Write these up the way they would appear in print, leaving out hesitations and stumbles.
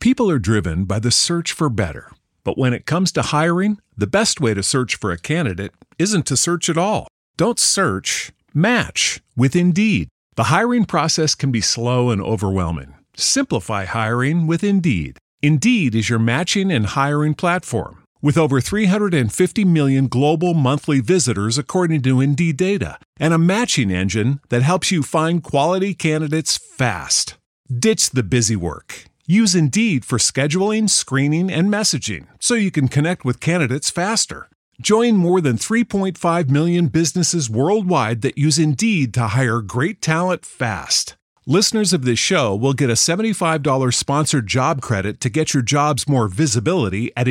People are driven by the search for better. But when it comes to hiring, the best way to search for a candidate isn't to search at all. Don't search, match with Indeed. The hiring process can be slow and overwhelming. Simplify hiring with Indeed. Indeed is your matching and hiring platform. With over 350 million global monthly visitors according to Indeed data, and a matching engine that helps you find quality candidates fast. Ditch the busy work. Use Indeed for scheduling, screening, and messaging so you can connect with candidates faster. Join more than 3.5 million businesses worldwide that use Indeed to hire great talent fast. Listeners of this show will get a $75 sponsored job credit to get your jobs more visibility at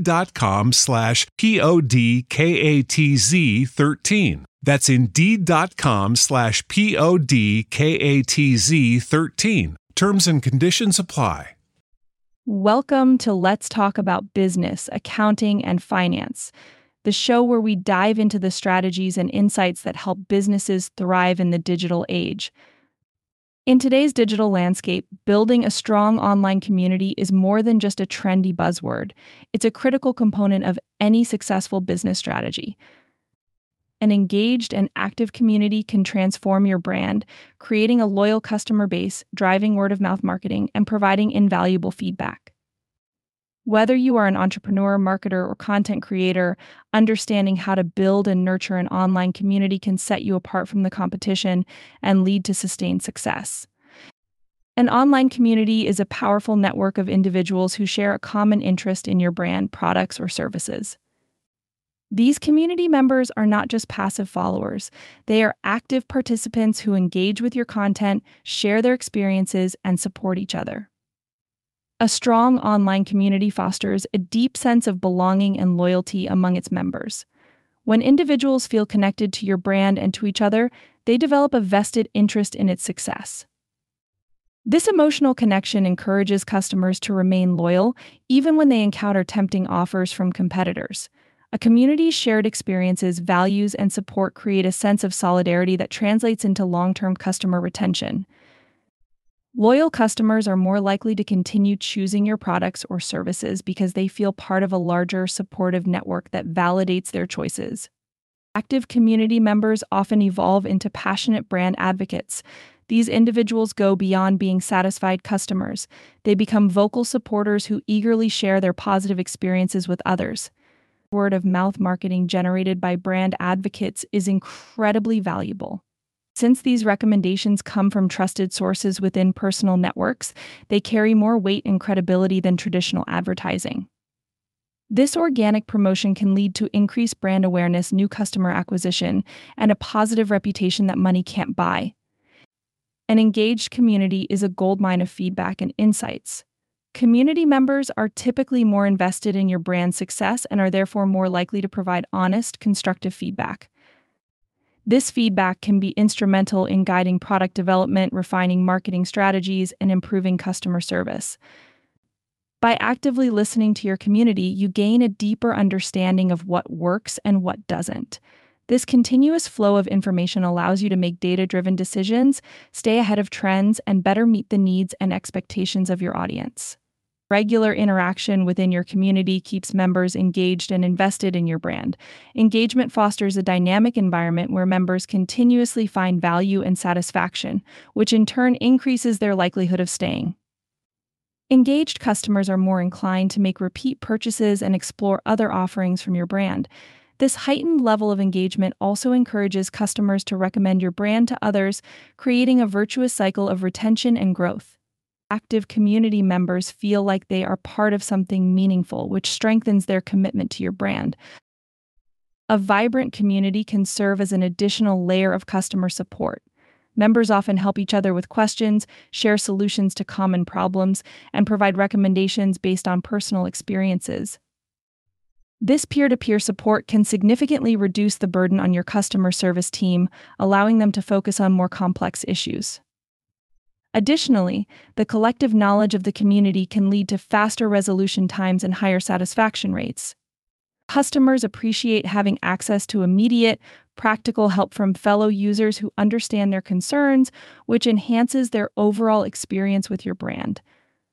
Indeed.com/PODKATZ13. That's Indeed.com/PODKATZ13. Terms and conditions apply. Welcome to Let's Talk About Business, Accounting, and Finance, the show where we dive into the strategies and insights that help businesses thrive in the digital age. In today's digital landscape, building a strong online community is more than just a trendy buzzword. It's a critical component of any successful business strategy. An engaged and active community can transform your brand, creating a loyal customer base, driving word-of-mouth marketing, and providing invaluable feedback. Whether you are an entrepreneur, marketer, or content creator, understanding how to build and nurture an online community can set you apart from the competition and lead to sustained success. An online community is a powerful network of individuals who share a common interest in your brand, products, or services. These community members are not just passive followers. They are active participants who engage with your content, share their experiences, and support each other. A strong online community fosters a deep sense of belonging and loyalty among its members. When individuals feel connected to your brand and to each other, they develop a vested interest in its success. This emotional connection encourages customers to remain loyal, even when they encounter tempting offers from competitors. A community's shared experiences, values, and support create a sense of solidarity that translates into long-term customer retention. Loyal customers are more likely to continue choosing your products or services because they feel part of a larger, supportive network that validates their choices. Active community members often evolve into passionate brand advocates. These individuals go beyond being satisfied customers. They become vocal supporters who eagerly share their positive experiences with others. Word-of-mouth marketing generated by brand advocates is incredibly valuable. Since these recommendations come from trusted sources within personal networks, they carry more weight and credibility than traditional advertising. This organic promotion can lead to increased brand awareness, new customer acquisition, and a positive reputation that money can't buy. An engaged community is a goldmine of feedback and insights. Community members are typically more invested in your brand's success and are therefore more likely to provide honest, constructive feedback. This feedback can be instrumental in guiding product development, refining marketing strategies, and improving customer service. By actively listening to your community, you gain a deeper understanding of what works and what doesn't. This continuous flow of information allows you to make data-driven decisions, stay ahead of trends, and better meet the needs and expectations of your audience. Regular interaction within your community keeps members engaged and invested in your brand. Engagement fosters a dynamic environment where members continuously find value and satisfaction, which in turn increases their likelihood of staying. Engaged customers are more inclined to make repeat purchases and explore other offerings from your brand. This heightened level of engagement also encourages customers to recommend your brand to others, creating a virtuous cycle of retention and growth. Active community members feel like they are part of something meaningful, which strengthens their commitment to your brand. A vibrant community can serve as an additional layer of customer support. Members often help each other with questions, share solutions to common problems, and provide recommendations based on personal experiences. This peer-to-peer support can significantly reduce the burden on your customer service team, allowing them to focus on more complex issues. Additionally, the collective knowledge of the community can lead to faster resolution times and higher satisfaction rates. Customers appreciate having access to immediate, practical help from fellow users who understand their concerns, which enhances their overall experience with your brand.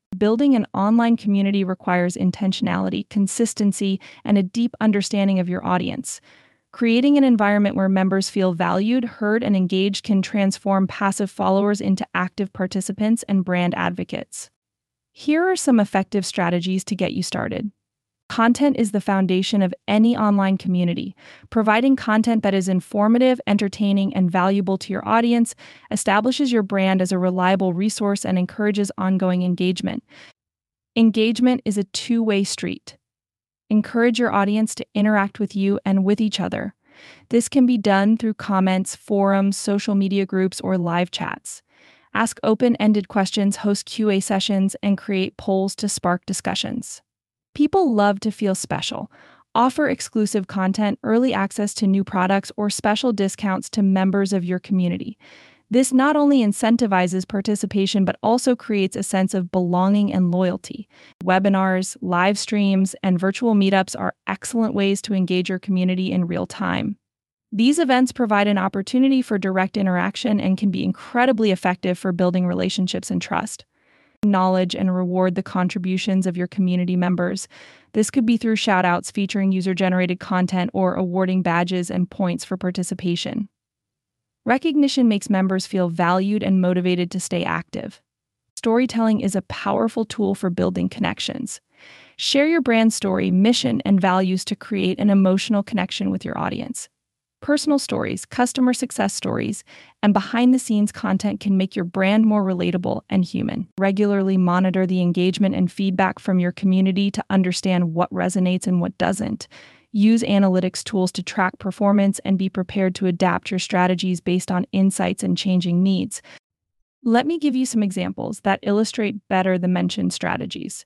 Building an online community requires intentionality, consistency, and a deep understanding of your audience. Creating an environment where members feel valued, heard, and engaged can transform passive followers into active participants and brand advocates. Here are some effective strategies to get you started. Content is the foundation of any online community. Providing content that is informative, entertaining, and valuable to your audience establishes your brand as a reliable resource and encourages ongoing engagement. Engagement is a two-way street. Encourage your audience to interact with you and with each other. This can be done through comments, forums, social media groups, or live chats. Ask open-ended questions, host QA sessions, and create polls to spark discussions. People love to feel special. Offer exclusive content, early access to new products, or special discounts to members of your community. This not only incentivizes participation, but also creates a sense of belonging and loyalty. Webinars, live streams, and virtual meetups are excellent ways to engage your community in real time. These events provide an opportunity for direct interaction and can be incredibly effective for building relationships and trust. Acknowledge and reward the contributions of your community members. This could be through shoutouts featuring user-generated content or awarding badges and points for participation. Recognition makes members feel valued and motivated to stay active. Storytelling is a powerful tool for building connections. Share your brand story, mission, and values to create an emotional connection with your audience. Personal stories, customer success stories, and behind-the-scenes content can make your brand more relatable and human. Regularly monitor the engagement and feedback from your community to understand what resonates and what doesn't. Use analytics tools to track performance and be prepared to adapt your strategies based on insights and changing needs. Let me give you some examples that illustrate better the mentioned strategies.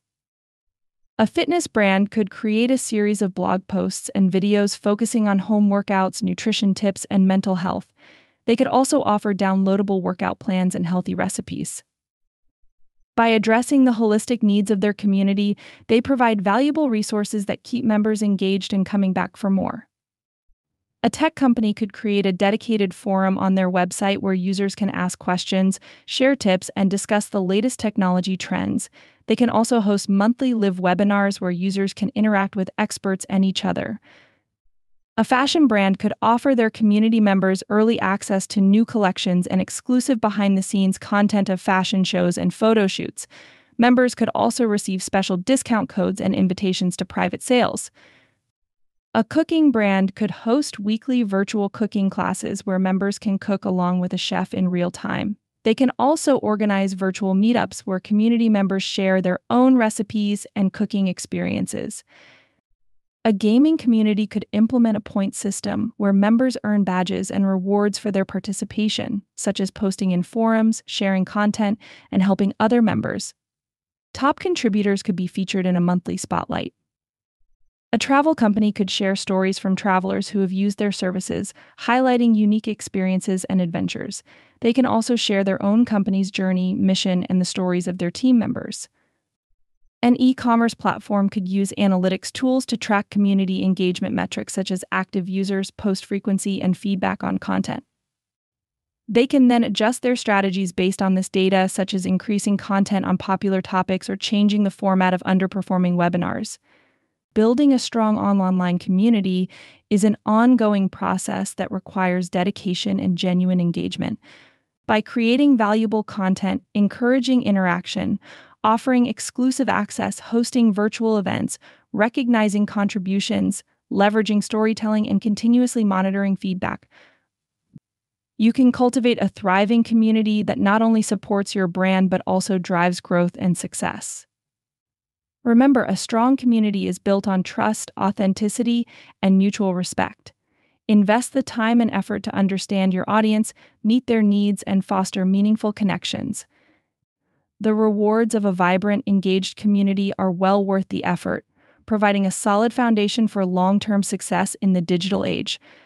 A fitness brand could create a series of blog posts and videos focusing on home workouts, nutrition tips, and mental health. They could also offer downloadable workout plans and healthy recipes. By addressing the holistic needs of their community, they provide valuable resources that keep members engaged and coming back for more. A tech company could create a dedicated forum on their website where users can ask questions, share tips, and discuss the latest technology trends. They can also host monthly live webinars where users can interact with experts and each other. A fashion brand could offer their community members early access to new collections and exclusive behind-the-scenes content of fashion shows and photo shoots. Members could also receive special discount codes and invitations to private sales. A cooking brand could host weekly virtual cooking classes where members can cook along with a chef in real time. They can also organize virtual meetups where community members share their own recipes and cooking experiences. A gaming community could implement a point system where members earn badges and rewards for their participation, such as posting in forums, sharing content, and helping other members. Top contributors could be featured in a monthly spotlight. A travel company could share stories from travelers who have used their services, highlighting unique experiences and adventures. They can also share their own company's journey, mission, and the stories of their team members. An e-commerce platform could use analytics tools to track community engagement metrics such as active users, post frequency, and feedback on content. They can then adjust their strategies based on this data, such as increasing content on popular topics or changing the format of underperforming webinars. Building a strong online community is an ongoing process that requires dedication and genuine engagement. By creating valuable content, encouraging interaction, offering exclusive access, hosting virtual events, recognizing contributions, leveraging storytelling, and continuously monitoring feedback, you can cultivate a thriving community that not only supports your brand but also drives growth and success. Remember, a strong community is built on trust, authenticity, and mutual respect. Invest the time and effort to understand your audience, meet their needs, and foster meaningful connections. The rewards of a vibrant, engaged community are well worth the effort, providing a solid foundation for long-term success in the digital age.